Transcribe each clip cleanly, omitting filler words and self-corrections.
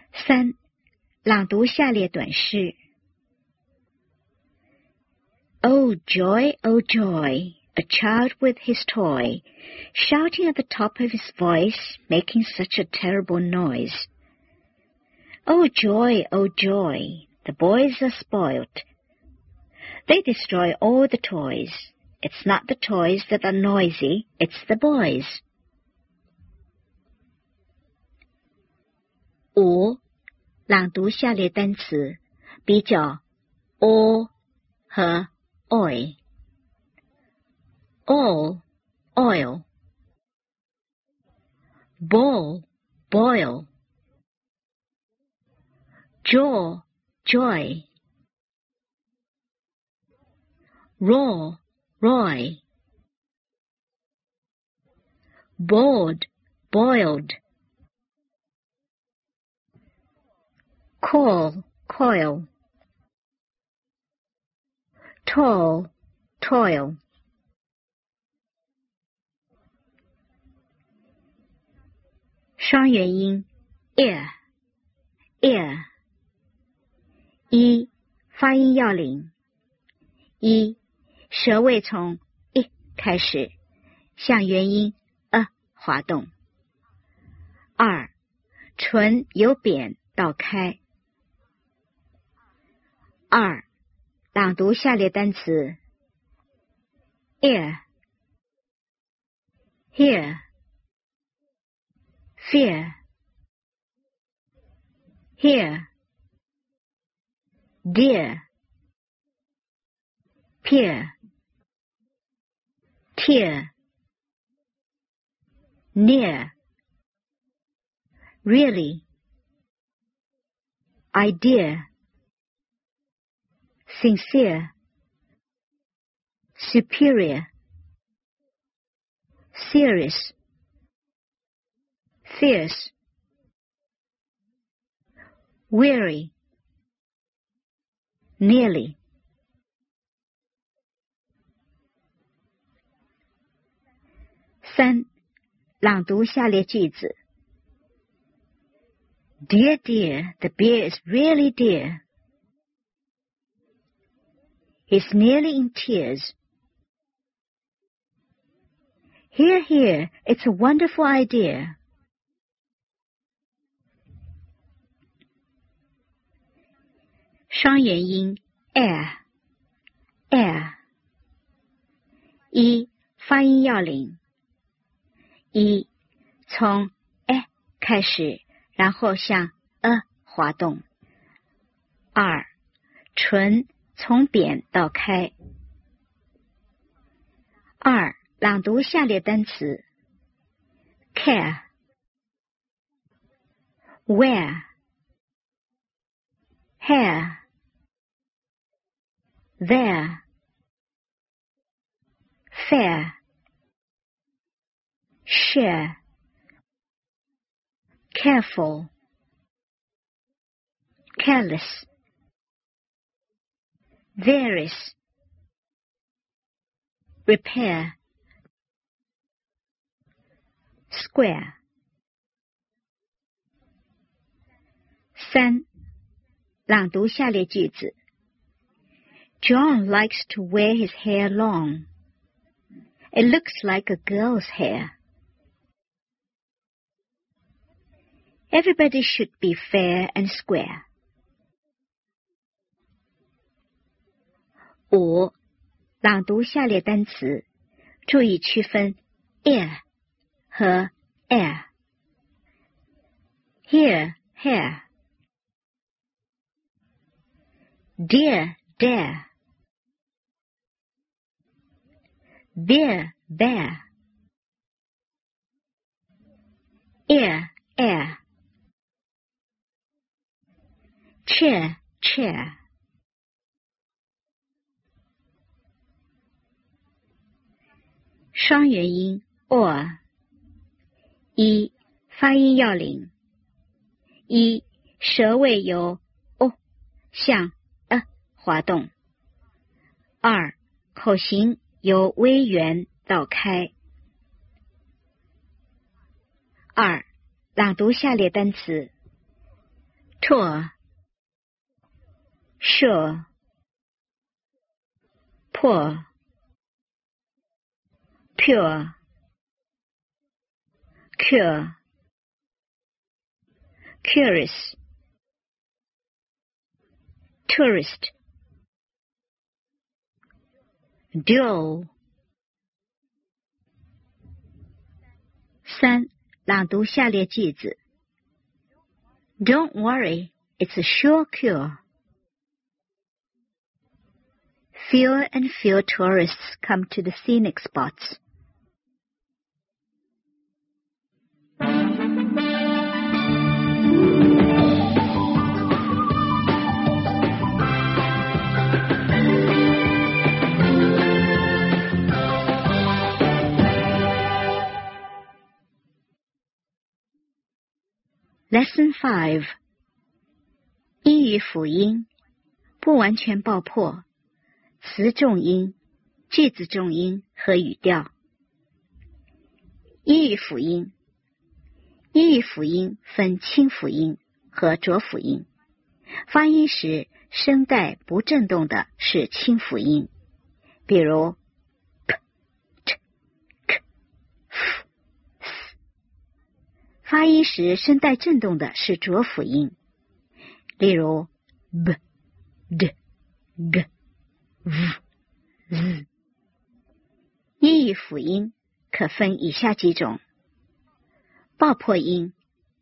3. 朗读下列短诗。Oh joy, oh joy, a child with his toy, shouting at the top of his voice, making such a terrible noise. Oh joy, the boys are spoilt. They destroy all the toys. It's not the toys that are noisy, it's the boys. 5. 朗读下列单词，比较 all 和 oil. All, oil. Ball, boil. Jaw, joy. Raw, roy. Bored, boiled. Call, coil. Tall, toil. 双元音 ear, ear. 1. 发音要领 1. 舌位从 i 开始，向元音 滑动。2. 唇由扁到开。2. 朗读下列单词 ear, here, fear, here, dear, peer, tear, near, really, idea, sincere, superior, serious, fierce, weary, nearly. 3. 朗读下列句子 Dear, dear, the beer is really dear. He's nearly in tears. Here, here, it's a wonderful idea. 双元音 air, air. 1. 发音要领 1. 从 开始，然后向滑动。2. 唇从扁到开。2. 朗读下列单词 care, wear, hair, there, fair, share, careful, careless, various, repair, square. 3. 朗读下列句子 John likes to wear his hair long. It looks like a girl's hair. Everybody should be fair and square. 5. 朗读下列单词，注意区分 ear 和 air. Here, hair. Dear, dare. Beer, bear. Ear, air. Chair, chair. 双元音 or. 1. 发音要领 1. 舌位由 o 向滑动。2. 口型由微圆到开。2. 朗读下列单词 tour, sure, poor, pure, cure, curious, tourist, dual. 3. 朗读下列句子。Don't worry, it's a sure cure. Fewer and fewer tourists come to the scenic spots. Lesson 5. 英语辅音，不完全爆破，词重音、句子重音和语调。英语辅音，英语辅音分清辅音和浊辅音，发音时声带不振动的是清辅音，比如 p、t、k、f、s。发音时声带振动的是浊辅音，例如 b、d、g、v、z。英语辅音可分以下几种：爆破音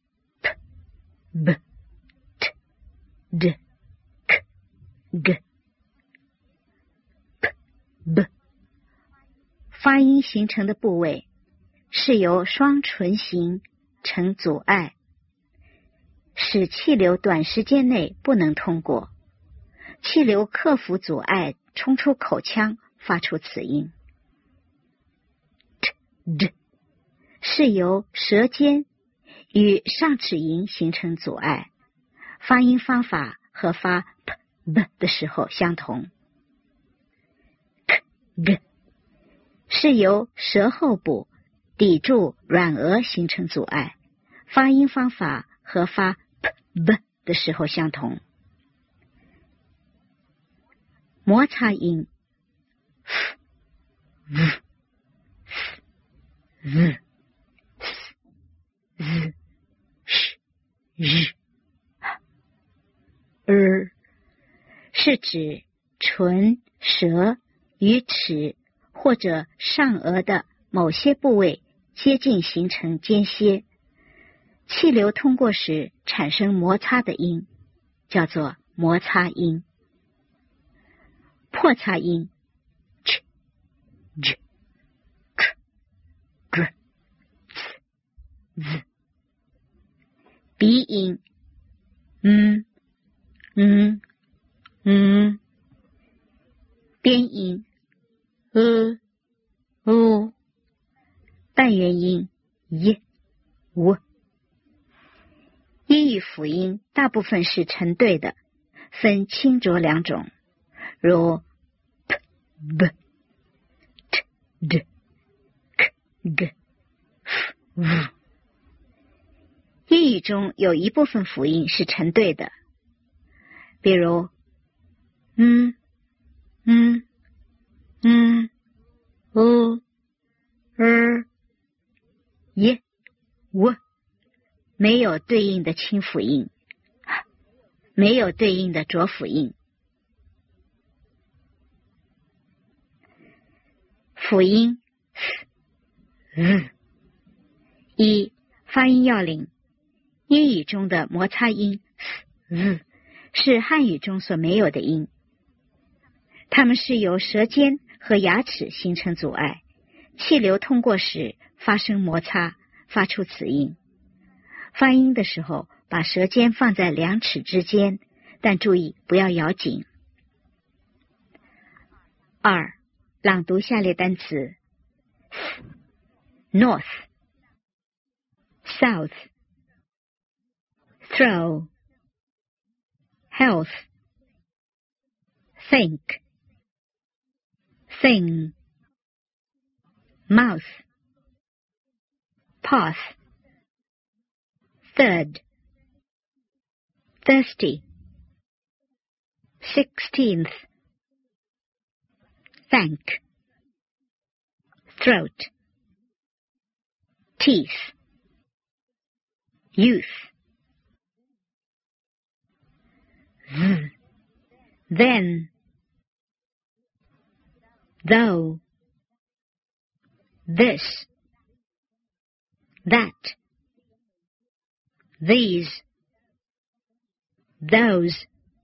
p、b、t、d、k、g、p、b。发音形成的部位是由双唇形成阻碍，使气流短时间内不能通过，气流克服阻碍冲出口腔，发出此音。t、d 是由舌尖与上齿龈形成阻碍，发音方法和发 p、b 的时候相同。k、g 是由舌后部抵住软腭形成阻碍，发音方法和发 p、b 的时候相同。摩擦音 f、v、s、z、s、z、sh、日、是指唇、舌与齿或者上颚的某些部位接近形成间歇，气流通过时产生摩擦的音，叫做摩擦音。破擦音 ch、j、k、g、c、z。鼻音边音半元音 w。英语辅音大部分是成对的，分清浊两种，如 p、b、t、d、k、g、f、v。英语中有一部分辅音是成对的，比如w，没有对应的清辅音，没有对应的浊辅音。辅音 s、一、发音要领。英语中的摩擦音 s、是汉语中所没有的音，它们是由舌尖和牙齿形成阻碍，气流通过时发生摩擦，发出此音。发音的时候，把舌尖放在两齿之间，但注意不要咬紧。2. 朗读下列单词 north、 south、 throw、 health、 think、 thing、 mouth、 path、third、 thirsty. 16th. Thank. Throat. Teeth. Youth. Then. Though. This. That. These. Those.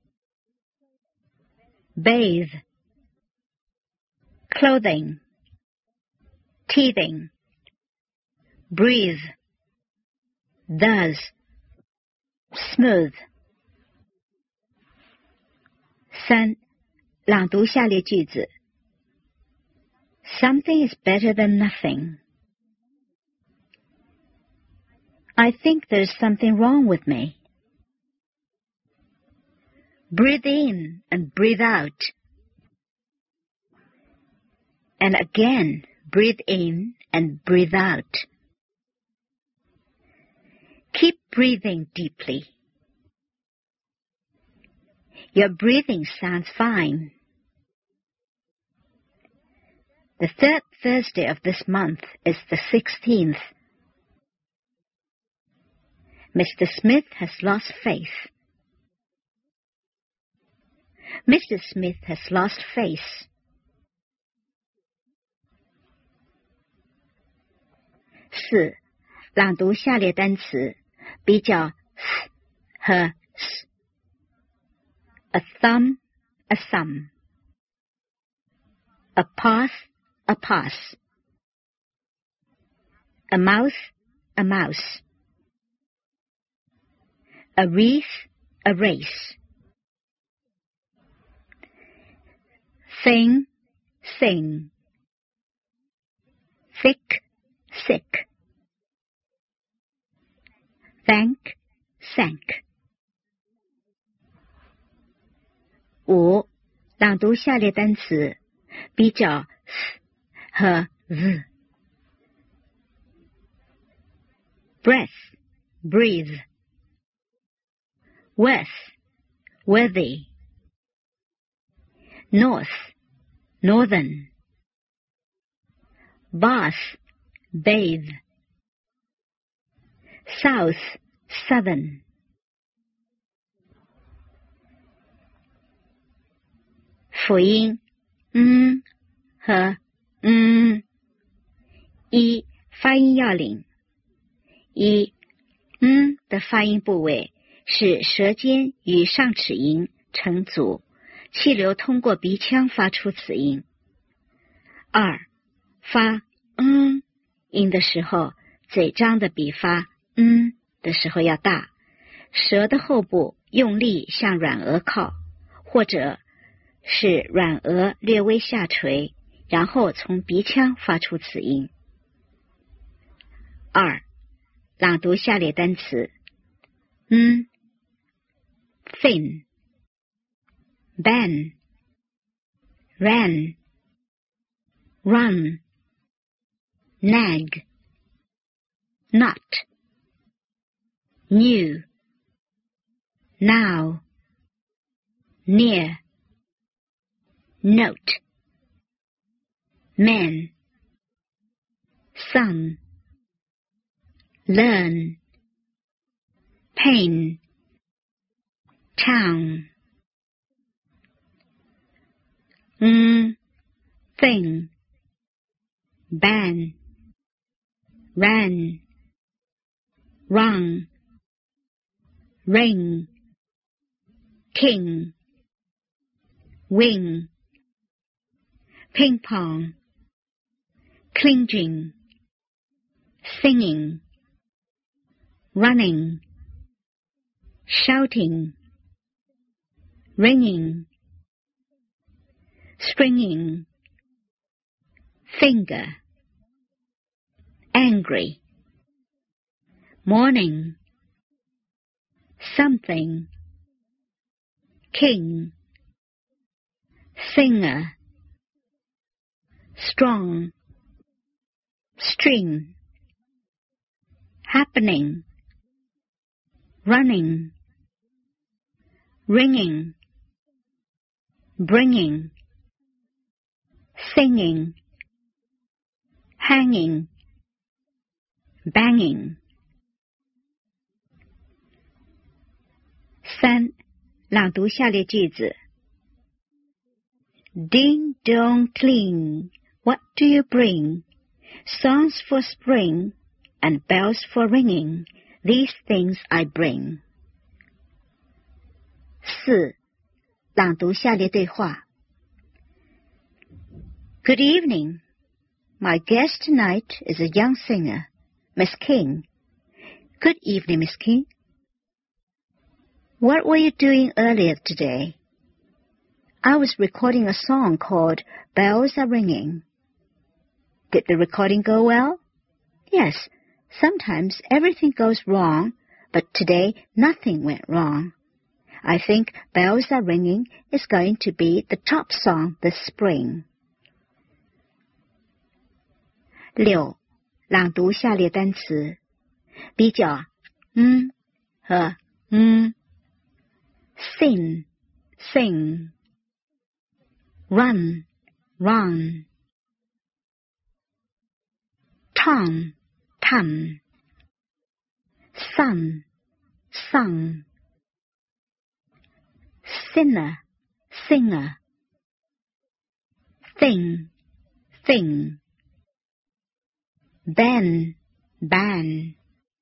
Bathe. Clothing. Teething. Breathe. Does. Smooth. 3. 朗读下列句子。Something is better than nothing. I think there's something wrong with me. Breathe in and breathe out. And again, breathe in and breathe out. Keep breathing deeply. Your breathing sounds fine. The third Thursday of this month is the 16th. Mr. Smith has lost faith. Mr. Smith has lost face. 4. 朗读下列单词，比较 th 和 s. A thumb, a thumb. A path, a pass. A mouth, a mouse. A wreath, a race. Thing, thing. Thick, thick. Thank, thank. 5. 朗读下列单词，比较 th 和 z. Breath, breathe. Worth, worthy. North, northern. Bath, bathe. South, southern. 辅音和一发音要领。一的发音部位是舌尖与上齿龈成组，气流通过鼻腔发出此音。2. 发音的时候，嘴张的比发的时候要大，舌的后部用力向软腭靠，或者是软腭略微下垂，然后从鼻腔发出此音。2. 朗读下列单词。thin, ban, ran, run, nag, not, new, now, near, note, men, sun, learn, pain, town. Thing, ban, ran, rung, ring, king, wing, ping pong, clinging, singing, running, shouting, ringing, stringing, finger, angry, morning, something, king, singer, strong, string, happening, running, ringing, bringing, singing, hanging, banging. 3. 朗读下列句子。Ding dong cling, what do you bring? Songs for spring and bells for ringing, these things I bring. 4. 朗读下列对话。Good evening. My guest tonight is a young singer, Miss King. Good evening, Miss King. What were you doing earlier today? I was recording a song called Bells Are Ringing. Did the recording go well? Yes, sometimes everything goes wrong, but today nothing went wrong. I think Bells Are Ringing is going to be the top song this spring. 6. 朗读下列单词。比较和Sing, sing. Run, run. Tongue, tongue. Sun, sun. Sinner, singer. Thing, thing. Ban, ban.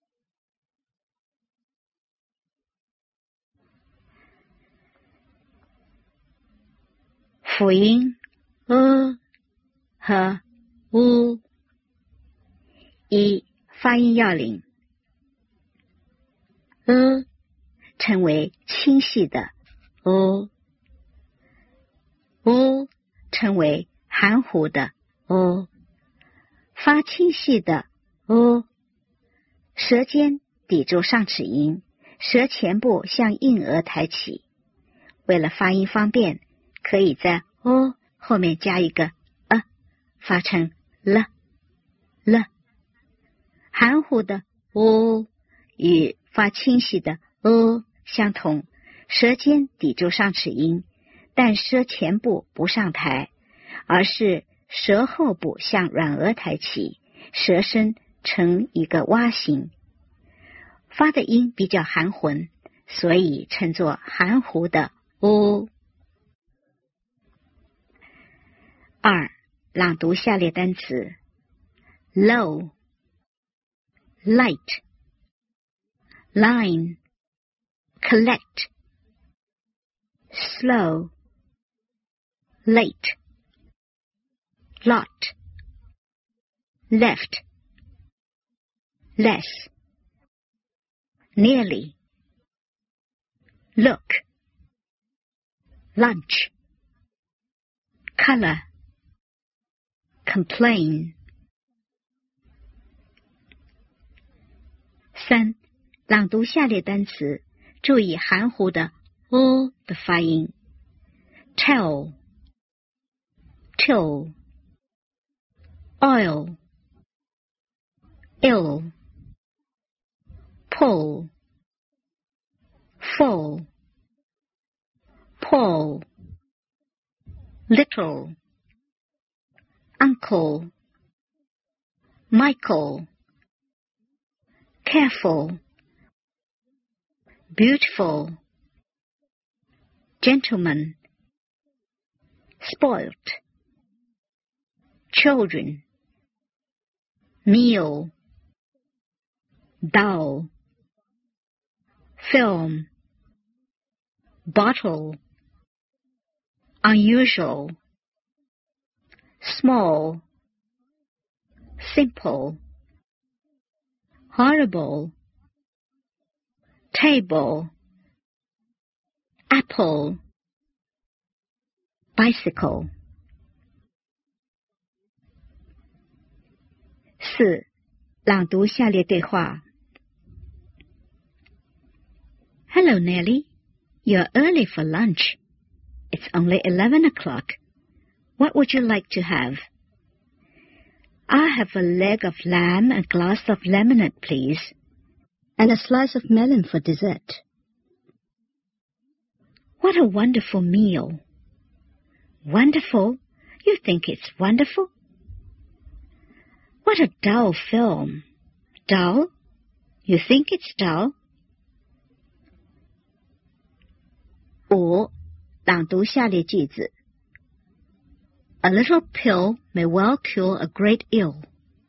辅音和 u。 1. 发音要领。称为清细的 o， 称为含糊的 o。 发清细的 o， 舌尖抵住上齿龈，舌前部向硬腭抬起。为了发音方便，可以在 o 后面加一个发成 了。含糊的 o 与发清晰的 o 相同，舌尖抵住上齿龈，但舌前部不上抬，而是舌后部向软腭抬起，舌身呈一个蛙形。发的音比较含混，所以称作含糊的 o。 2. 朗读下列单词。 Low, light, line, collect, slow, late, lot, left, less, nearly, look, lunch, color, complain. 3. 朗读下列单词，注意含糊的 o 的发音。 Tell, till, oil, ill, pull, full, pull, little, uncle, Michael, careful, beautiful, gentleman, spoilt, children, meal, dull, film, bottle, unusual, small, simple, horrible, table, apple, bicycle. 4. 朗读下列对话。 Hello, Nellie. You're early for lunch. It's only 11 o'clock. What would you like to have? I'll have a leg of lamb, a glass of lemonade, please, and a slice of melon for dessert. What a wonderful meal. Wonderful? You think it's wonderful? What a dull film. Dull? You think it's dull? 5. 朗读下列句子。A little pill may well cure a great ill.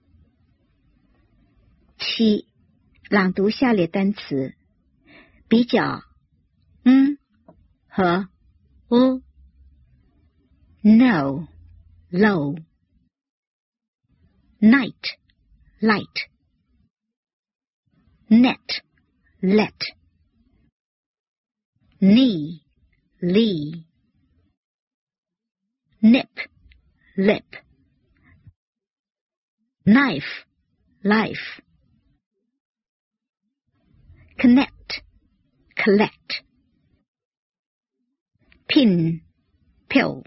7. 朗读下列单词。比较和No, low. Night, light. Net, let. Knee, lee. Nip, lip. Knife, life. Connect, collect. Pin, pill.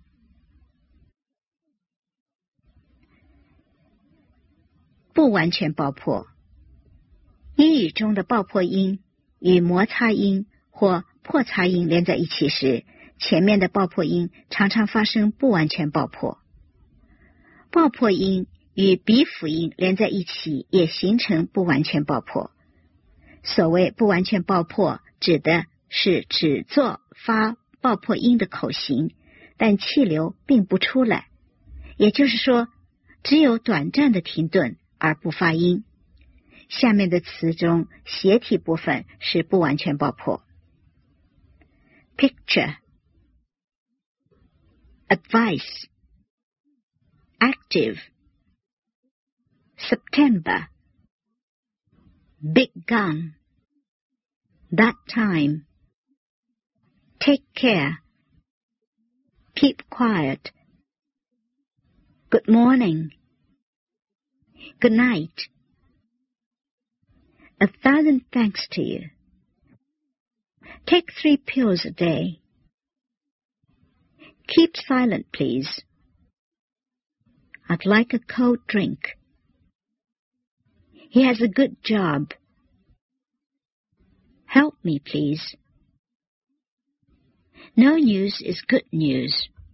不完全爆破。英语中的爆破音与摩擦音或破擦音连在一起时，前面的爆破音常常发生不完全爆破。爆破音与鼻辅音连在一起也形成不完全爆破。所谓不完全爆破，指的是只做发爆破音的口型，但气流并不出来，也就是说，只有短暂的停顿而不发音。下面的词中斜体部分是不完全爆破。Picture, advice, active, September, big gun, that time, take care, keep quiet, good morning, good night. 1,000 thanks to you. Take 3 pills a day. Keep silent, please. I'd like a cold drink. He has a good job. Help me, please. No news is good news.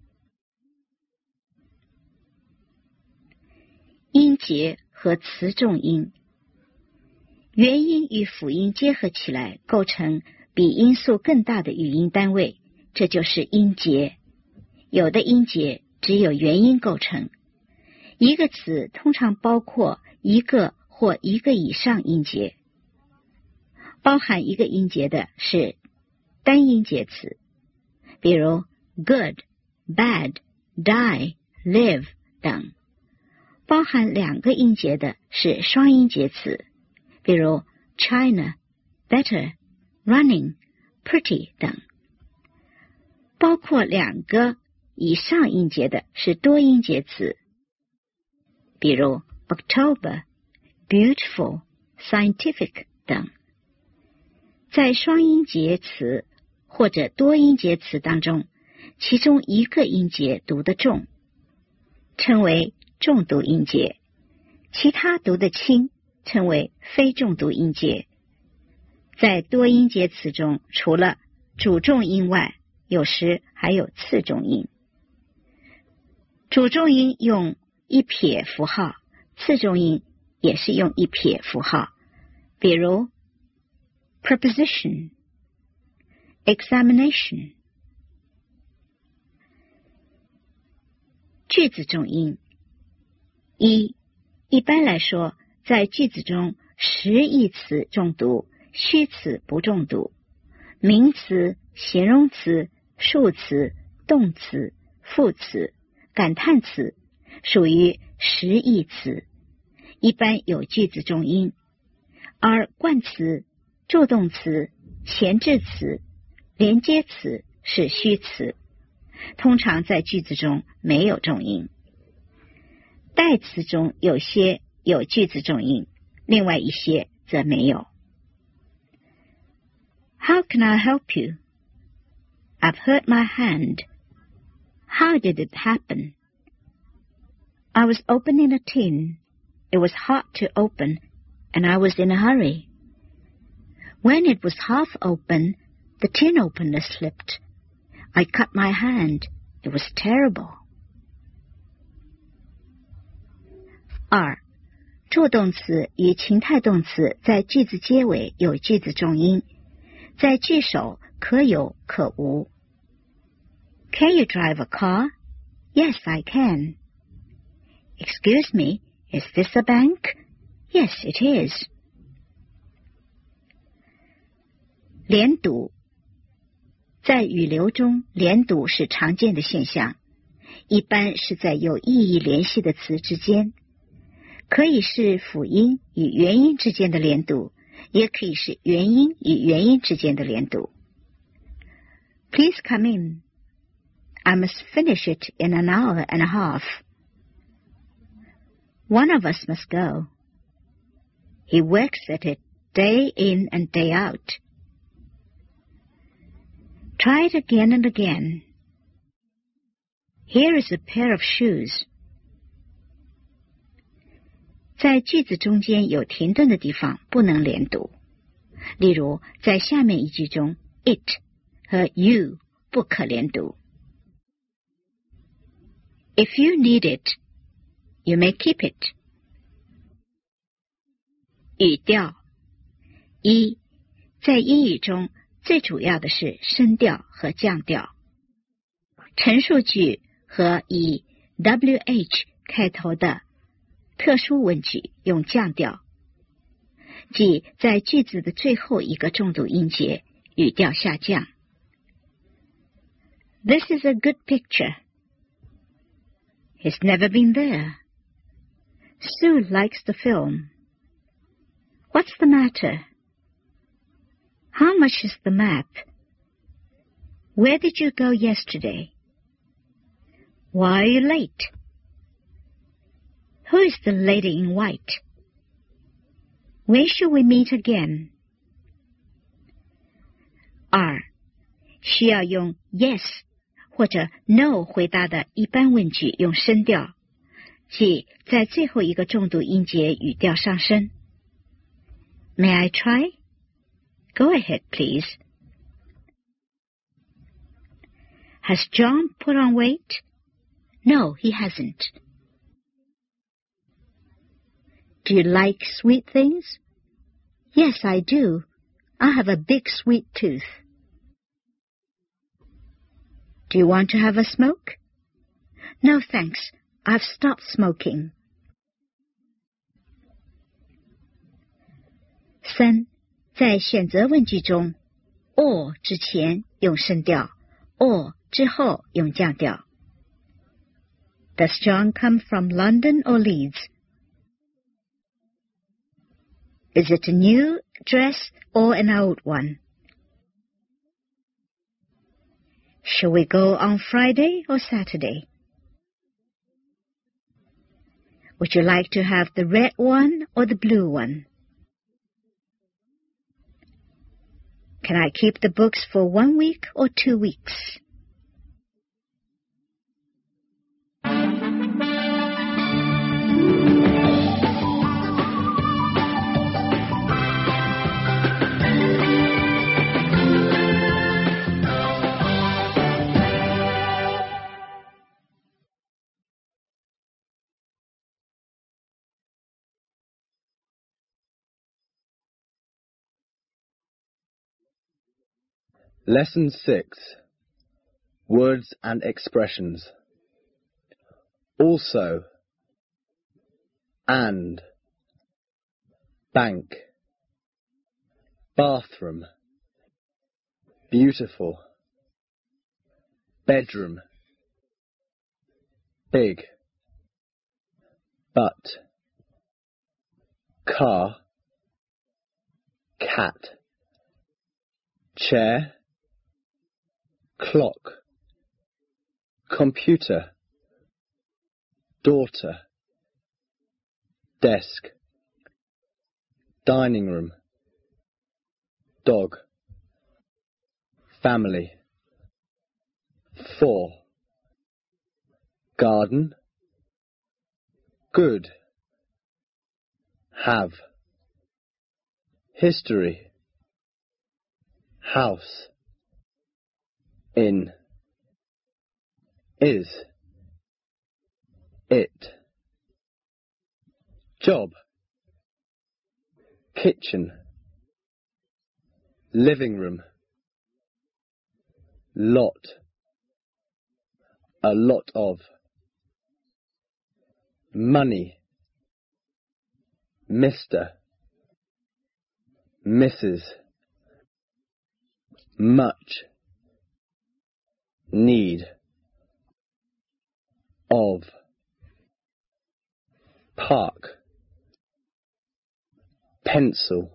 音节和词重音。元音与辅音结合起来，构成比音素更大的语音单位，这就是音节。有的音节只有元音构成。一个词通常包括一个或一个以上音节。包含一个音节的是单音节词，比如 good, bad, die, live 等。包含2个音节的是双音节词，比如 China, better, running, pretty 等。包括2个以上音节的是多音节词，比如 October, beautiful, scientific 等。在双音节词或者多音节词当中，其中一个音节读得重，称为重读音节，其他读得轻，称为非重读音节。在多音节词中，除了主重音外，有时还有次重音。主重音用1撇符号，次重音也是用1撇符号，比如 preposition, examination. 句子重音。一般来说，在句子中实义词重读，虚词不重读。名词、形容词、数词、动词、副词、感叹词属于实义词，一般有句子重音，而冠词、助动词、前置词、连接词是虚词，通常在句子中没有重音。代词中有些有句子重音，另外一些则没有。How can I help you? I've hurt my hand. How did it happen? I was opening a tin. It was hard to open, and I was in a hurry. When it was half open, The tin opener slipped. I cut my hand. It was terrible. 2. 助动词与情态动词在句子结尾有句子重音，在句首可有可无。Can you drive a car? Yes, I can. Excuse me, is this a bank? Yes, it is. 连读，在语流中，连读是常见的现象，一般是在有意义联系的词之间，可以是辅音与元音之间的连读，也可以是元音与元音之间的连读。Please come in. I must finish it in an hour and a half. One of us must go. He works at it day in and day out. Try it again and again. Here is a pair of shoes. 在句子中间有停顿的地方不能连读，例如在下面一句中 it 和 you 不可连读。If you need it, you may keep it. 语调一，在英语中最主要的是升调和降调。陈述句和以 WH 开头的特殊问句用降调，即在句子的最后一个重读音节，语调下降。This is a good picture. He's never been there. Sue likes the film. What's the matter? How much is the map? Where did you go yesterday? Why are you late? Who is the lady in white? When shall we meet again? 2. 需要用 yes 或者 no 回答的一般问句用升调，即在最后一个重读音节语调上升。May I try? Go ahead, please. Has John put on weight? No, he hasn't. Do you like sweet things? Yes, I do. I have a big sweet tooth. Do you want to have a smoke? No, thanks. I've stopped smoking. 3. 在选择问句中 or 之前用升调 or 之后用降调。Does John come from London or Leeds? Is it a new dress or an old one? Shall we go on Friday or Saturday? Would you like to have the red one or the blue one? Can I keep the books for 1 week or 2 weeks? Lesson 6. Words and expressions. Also, and, bank, bathroom, beautiful, bedroom, big, but, car, cat, chair, clock, computer, daughter, desk, dining room, dog, family, 4, garden, good, have, history, house, in, is, it. Job, kitchen, living room, lot, a lot of. Money, Mr, Mrs, much, need, of. Park, pencil,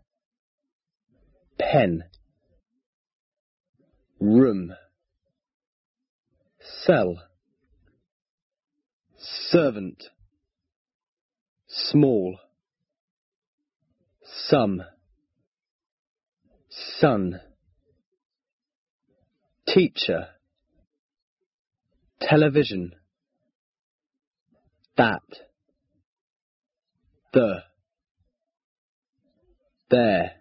pen, room, cell, servant, small, some, son, teacher, television, that, the, there,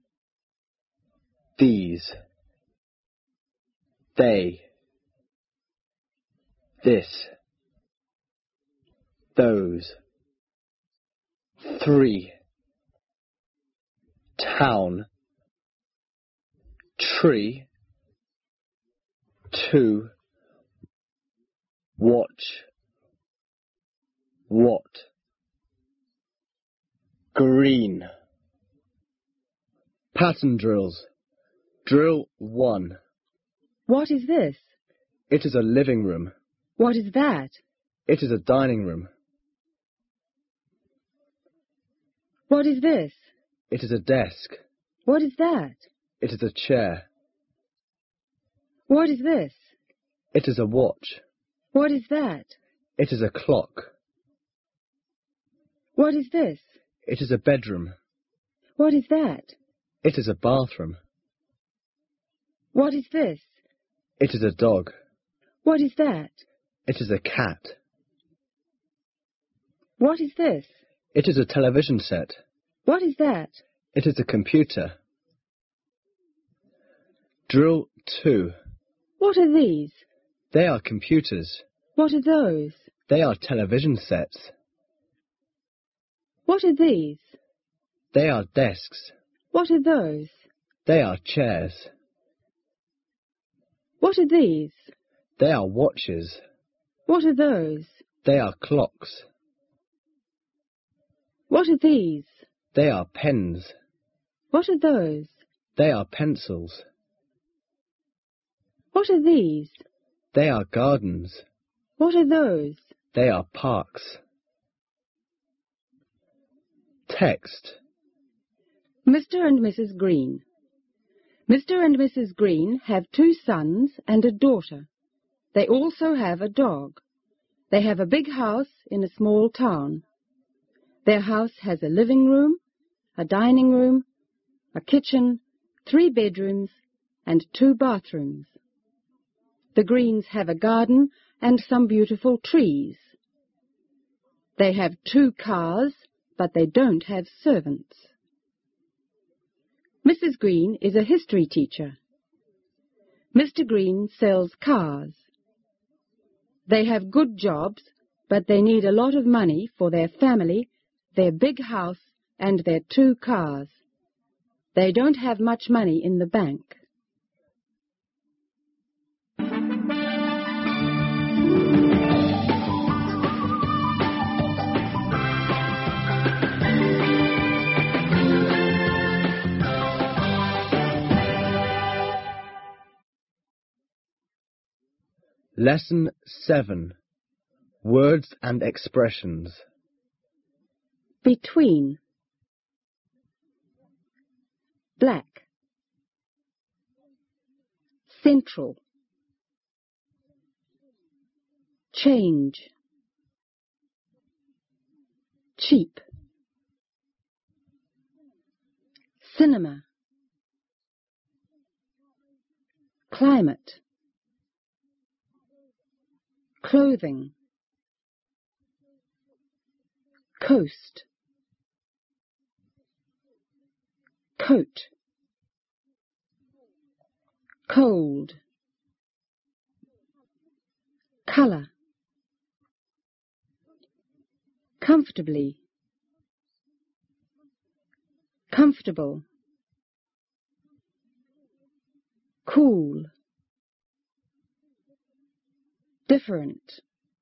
these, they, this, those, three, town, tree, two, watch, what, green. Pattern drills. Drill 1. What is this? It is a living room. What is that? It is a dining room. What is this? It is a desk. What is that? It is a chair. What is this? It is a watch. What is that? It is a clock. What is this? It is a bedroom. What is that? It is a bathroom. What is this? It is a dog. What is that? It is a cat. What is this? It is a television set. What is that? It is a computer. Drill 2. What are these? They are computers. What are those? They are television sets. What are these? They are desks. What are those? They are chairs. What are these? They are watches. What are those? They are clocks. What are these? They are pens. What are those? They are pencils. What are these? They are gardens. What are those? They are parks. Text. Mr. and Mrs. Green. Mr. and Mrs. Green have 2 sons and a daughter. They also have a dog. They have a big house in a small town. Their house has a living room, a dining room, a kitchen, 3 bedrooms, and 2 bathrooms. The Greens have a garden and some beautiful trees. They have 2 cars, but they don't have servants. Mrs. Green is a history teacher. Mr. Green sells cars. They have good jobs, but they need a lot of money for their family, their big house, and their 2 cars. They don't have much money in the bank. Lesson 7. Words and expressions. Between. Black. Central. Change. Cheap. Cinema. Climate. Clothing. Coast. Coat. Cold. Colour. Comfortably. Comfortable. Cool. Different.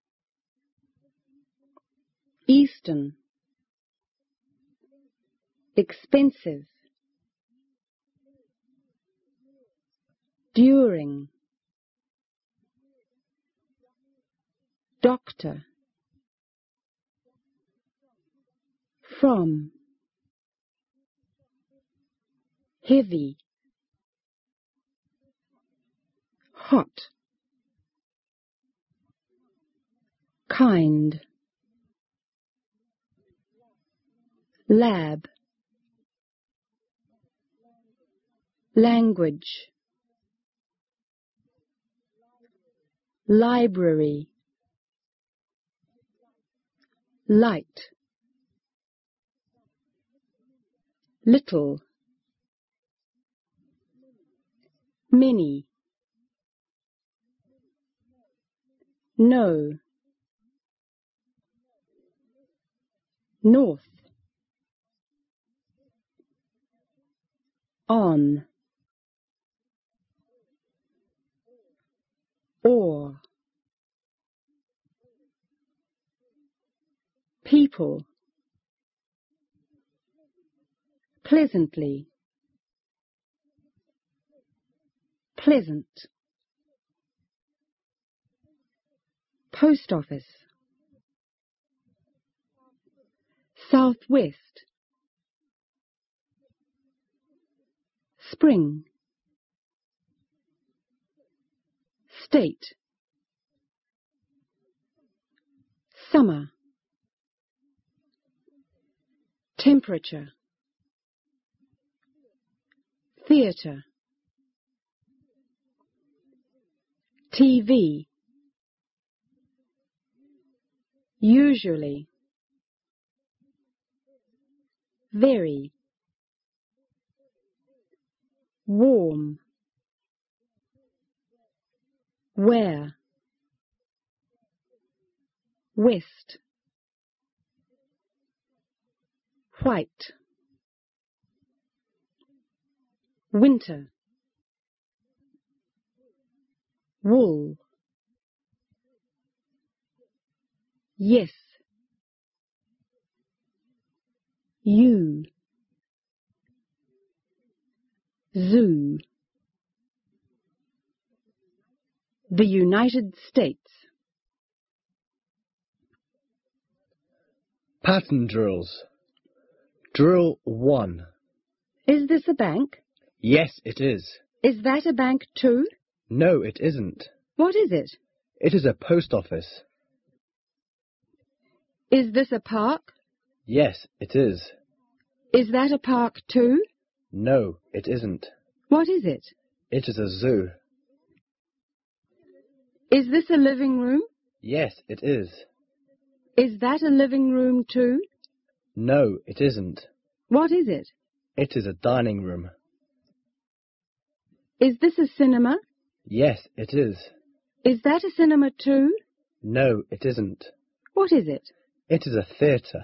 Eastern. Expensive. During. Doctor. From. Heavy. Hot. Kind. Lab. Language. Library. Light. Little. Many. No. North. On. Or. People. Pleasantly. Pleasant. Post office. Southwest. Spring. State. Summer. Temperature. Theatre. TV. Usually. Very. Warm. Where. West. White. Winter. Wool. Yes. You. Zoo. The United States. Pattern drills. Drill 1. Is this a bank? Yes, it is. Is that a bank too? No, it isn't. What is it? It is a post office. Is this a park? Yes, it is. Is that a park too? No, it isn't. What is it? It is a zoo. Is this a living room? Yes, it is. Is that a living room too? No, it isn't. What is it? It is a dining room. Is this a cinema? Yes, it is. Is that a cinema too? No, it isn't. What is it? It is a theatre.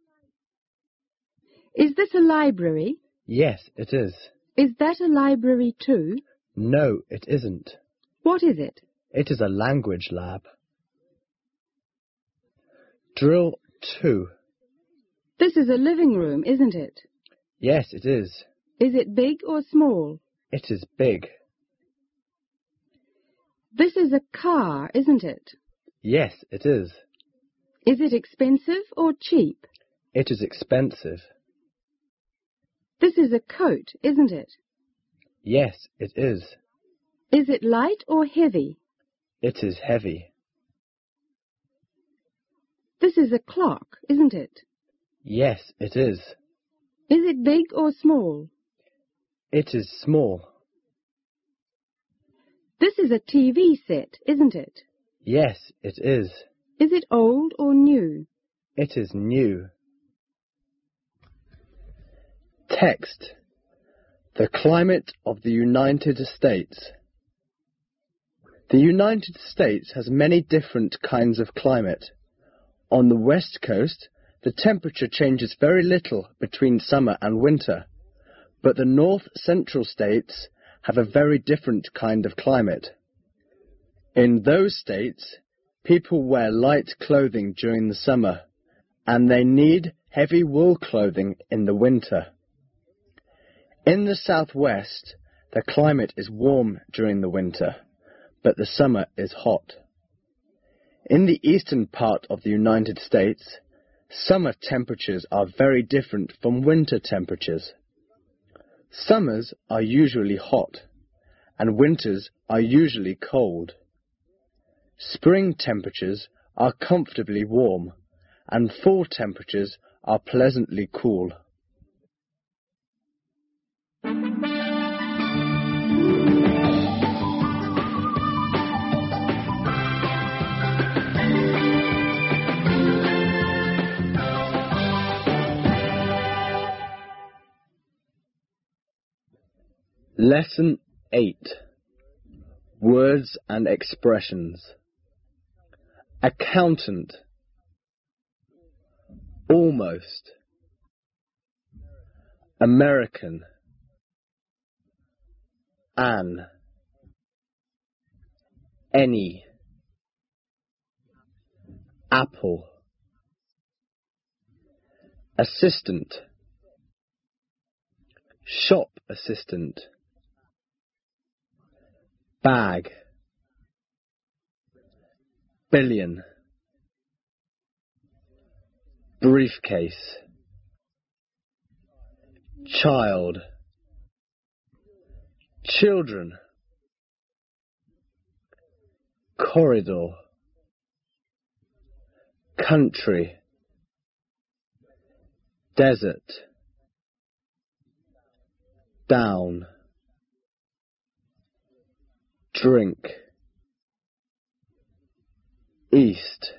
Is this a library? Yes, it is. Is that a library too? No, it isn't. What is it? It is a language lab. Drill 2. This is a living room, isn't it? Yes, it is. Is it big or small? It is big. This is a car, isn't it? Yes, it is. Is it expensive or cheap? It is expensive. This is a coat, isn't it? Yes, it is. Is it light or heavy? It is heavy. This is a clock, isn't it? Yes, it is. Is it big or small? It is small. This is a TV set, isn't it? Yes, it is. Is it old or new? It is new. Text. The climate of the United States. The United States has many different kinds of climate. On the west coast, the temperature changes very little between summer and winter, but the north central states have a very different kind of climate. In those states, people wear light clothing during the summer, and they need heavy wool clothing in the winter. In the southwest, the climate is warm during the winter, but the summer is hot. In the eastern part of the United States, summer temperatures are very different from winter temperatures. Summers are usually hot, and winters are usually cold. Spring temperatures are comfortably warm, and fall temperatures are pleasantly cool. Lesson 8. Words and expressions. Accountant. Almost. American. An. Any. Apple. Assistant. Shop assistant. Bag. Billion. Briefcase. Child. Children. Corridor. Country. Desert. Down. Drink. East.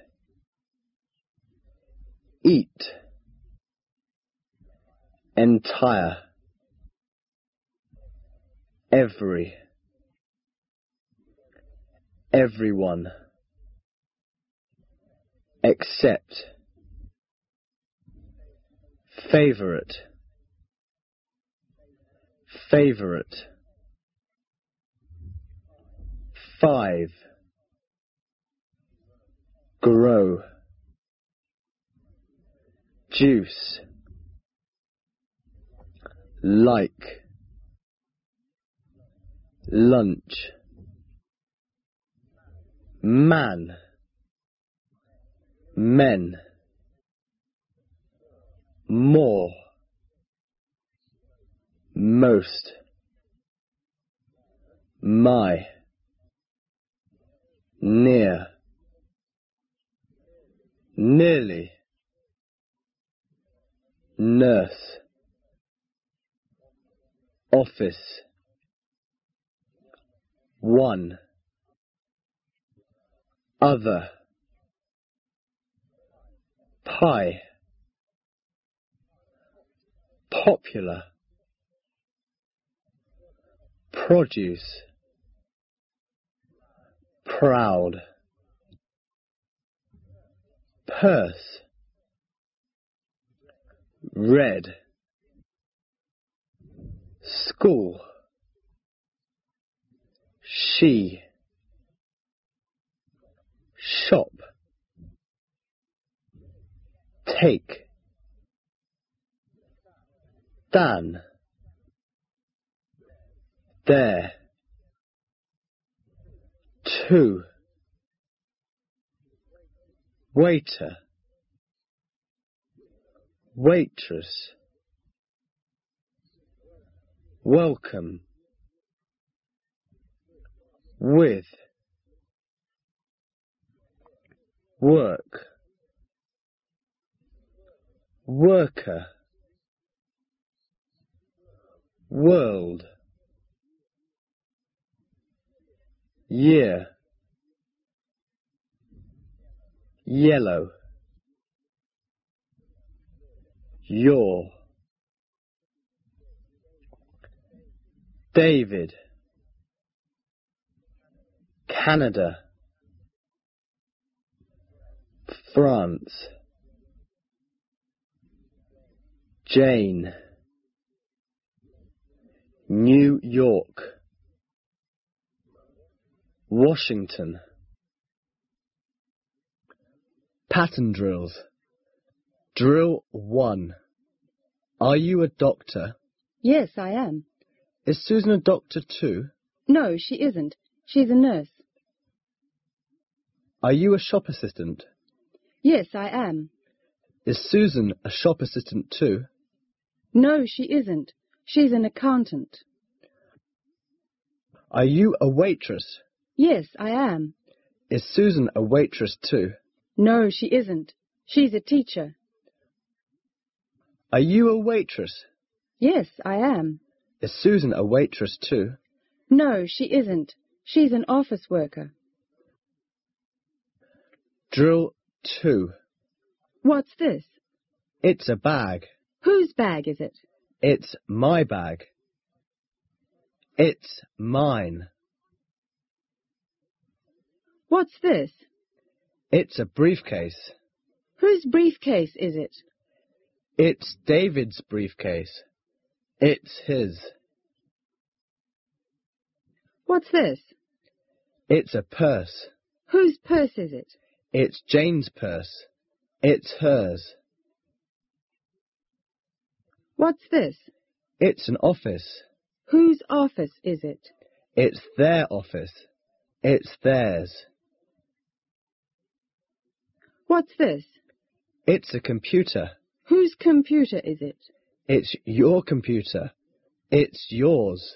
Eat. Entire. Every. Everyone. Except. Favorite. Favorite. 5. Grow. Juice. Like. Lunch. Man. Men. More. Most. My. Near. Nearly. Nurse. Office. 1. Other. Pie. Popular. Produce. Proud. Purse. Red. School. She. Shop. Take. Dan. There. 2. Waiter. Waitress. Welcome. With. Work. Worker. World. Year. Yellow. Your. David. Canada, France, Jane, New York, Washington. Pattern drills. Drill 1. Are you a doctor? Yes, I am. Is Susan a doctor too? No, she isn't. She's a nurse. Are you a shop assistant? Yes, I am. Is Susan a shop assistant too? No, she isn't. She's an accountant. Are you a waitress? Yes, I am. Is Susan a waitress too? No, she isn't. She's a teacher. Are you a waitress? Yes, I am. Is Susan a waitress too? No, she isn't. She's an office worker. Drill 2. What's this? It's a bag. Whose bag is it? It's my bag. It's mine. What's this? It's a briefcase. Whose briefcase is it? It's David's briefcase. It's his. What's this? It's a purse. Whose purse is it? It's Jane's purse. It's hers. What's this? It's an office. Whose office is it? It's their office. It's theirs. What's this? It's a computer. Whose computer is it? It's your computer. It's yours.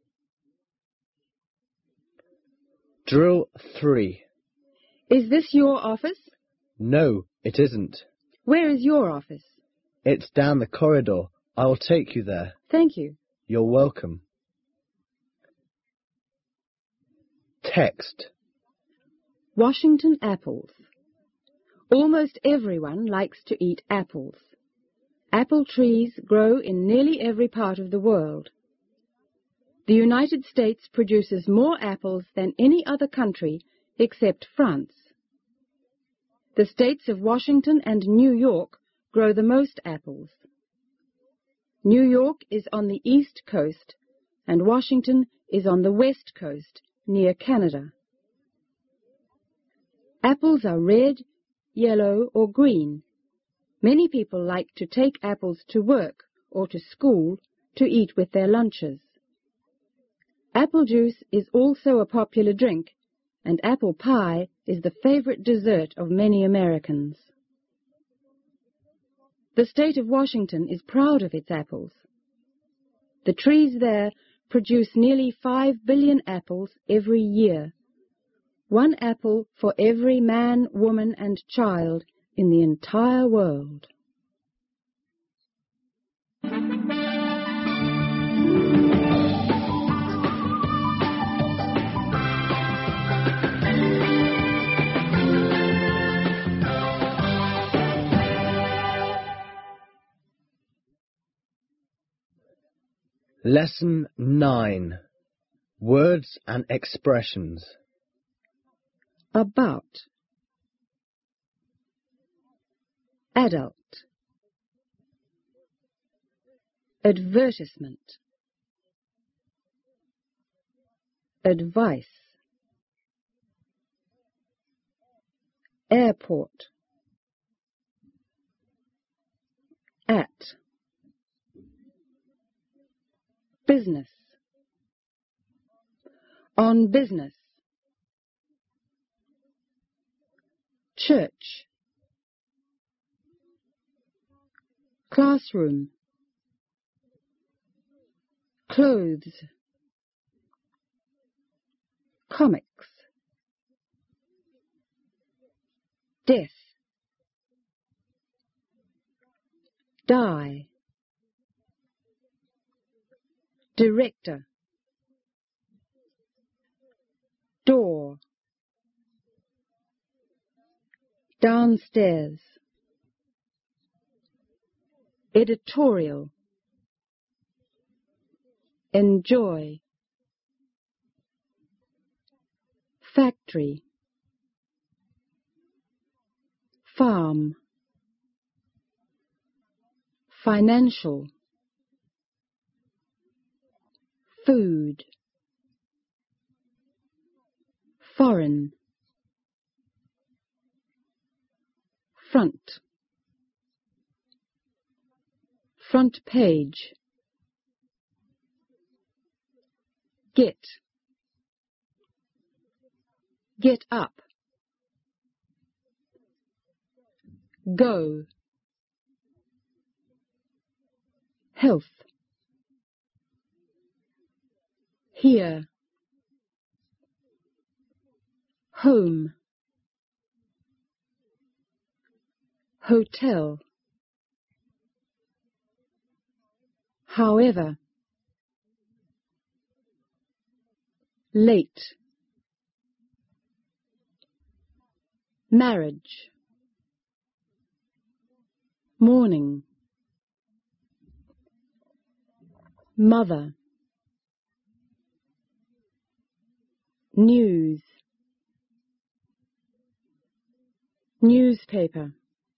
Drill 3. Is this your office? No, it isn't. Where is your office? It's down the corridor. I'll take you there. Thank you. You're welcome. Text. Washington apples. Almost everyone likes to eat apples. Apple trees grow in nearly every part of the world. The United States produces more apples than any other country except France. The states of Washington and New York grow the most apples. New York is on the east coast and Washington is on the west coast near Canada. Apples are red, yellow or green. Many people like to take apples to work or to school to eat with their lunches. Apple juice is also a popular drink, and apple pie is the favorite dessert of many Americans. The state of Washington is proud of its apples. The trees there produce nearly 5 billion apples every year. 1 apple for every man, woman, and child in the entire world. Lesson 9. Words and expressions. About. Adult. Advertisement. Advice. Airport. At. Business. On business. Church. Classroom. Clothes. Comics. Death. Die. Director. Door. Downstairs. Editorial. Enjoy. Factory. Farm. Financial. Food. Foreign. Front. Front page. Get. Get up. Go. Health. Here. Home. Hotel. However. Late. Marriage. Morning. Mother. News. Newspaper.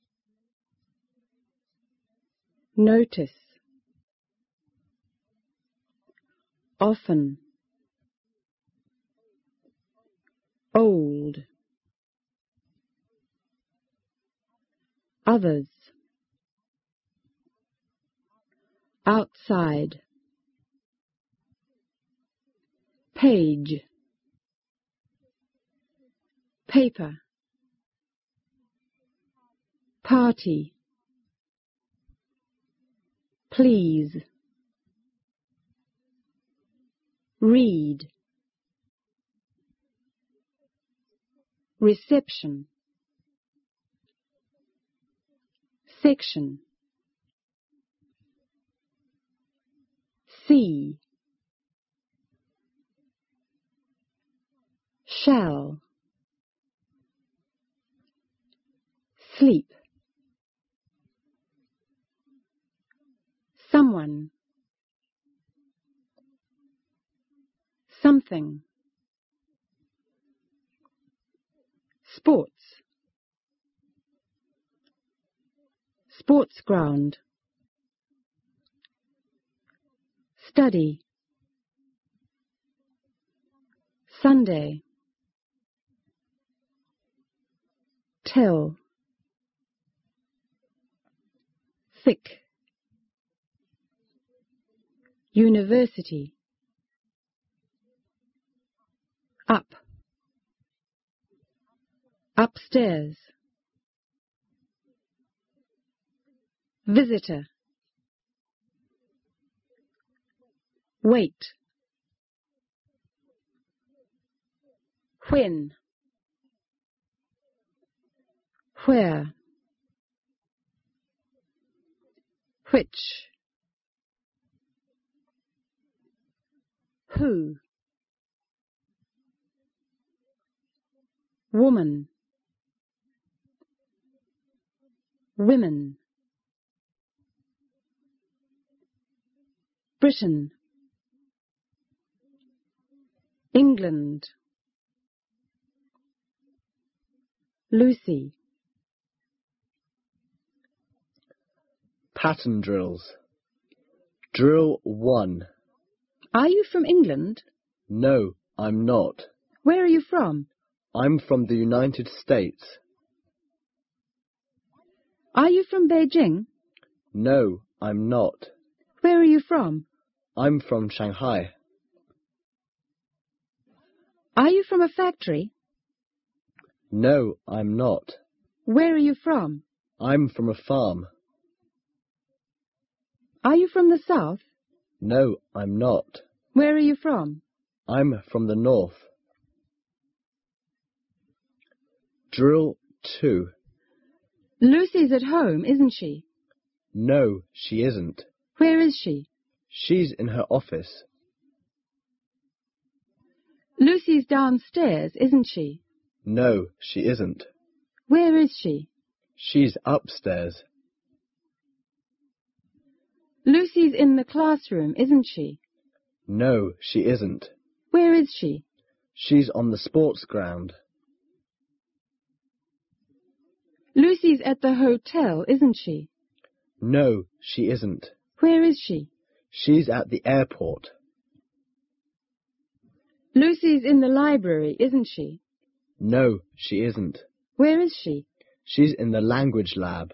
Notice. Often. Old. Others. Outside. Page. Paper. Party. Please. Read. Reception. Section. See. Shall. Sleep. Someone. Something. Sports. Sports ground. Study. Sunday. Tell. Thick. University. Up. Upstairs. Visitor. Wait. When. Where. Which. Who. Woman. Women. Britain. England. Lucy. Pattern drills. Drill 1. Are you from England? No, I'm not. Where are you from? I'm from the United States. Are you from Beijing? No, I'm not. Where are you from? I'm from Shanghai. Are you from a factory? No, I'm not. Where are you from? I'm from a farm. Are you from the south? No, I'm not. Where are you from? I'm from the north. Drill 2. Lucy's at home, isn't she? No, she isn't. Where is she? She's in her office. Lucy's downstairs, isn't she? No, she isn't. Where is she? She's upstairs. Lucy's in the classroom, isn't she? No, she isn't. Where is she? She's on the sports ground. Lucy's at the hotel, isn't she? No, she isn't. Where is she? She's at the airport. Lucy's in the library, isn't she? No, she isn't. Where is she? She's in the language lab.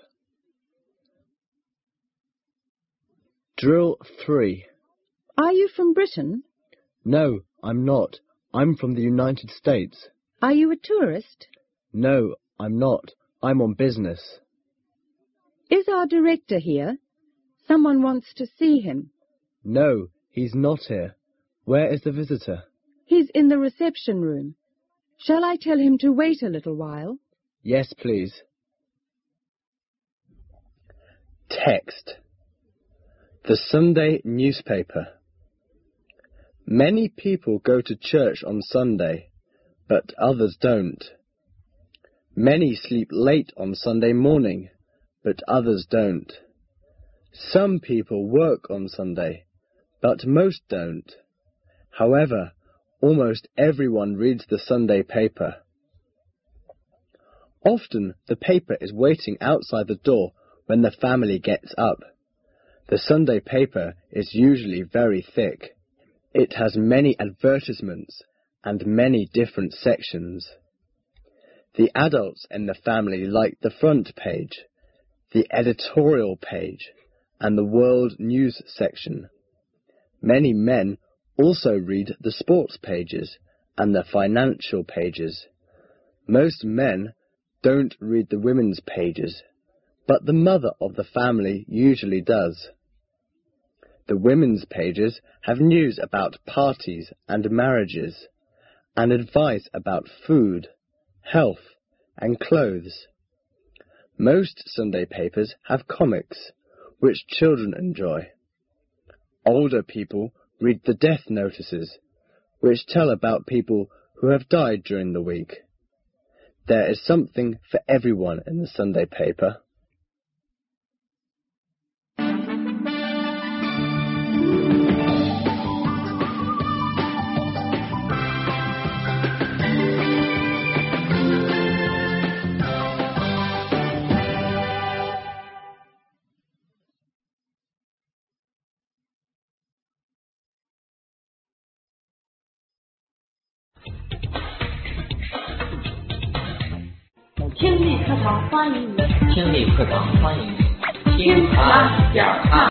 Drill 3. Are you from Britain? No, I'm not. I'm from the United States. Are you a tourist? No, I'm not. I'm on business. Is our director here? Someone wants to see him. No, he's not here. Where is the visitor? He's in the reception room. Shall I tell him to wait a little while? Yes, please. Text. The Sunday newspaper. Many people go to church on Sunday, but others don't. Many sleep late on Sunday morning, but others don't. Some people work on Sunday, but most don't. However, almost everyone reads the Sunday paper. Often the paper is waiting outside the door when the family gets up. The Sunday paper is usually very thick. It has many advertisements and many different sections. The adults in the family like the front page, the editorial page, and the world news section. Many men also read the sports pages and the financial pages. Most men don't read the women's pages, but the mother of the family usually does. The women's pages have news about parties and marriages, and advice about food, health, and clothes. Most Sunday papers have comics, which children enjoy. Older people read the death notices, which tell about people who have died during the week. There is something for everyone in the Sunday paper. 听力课堂欢迎你，听力课堂欢迎你，听他讲他。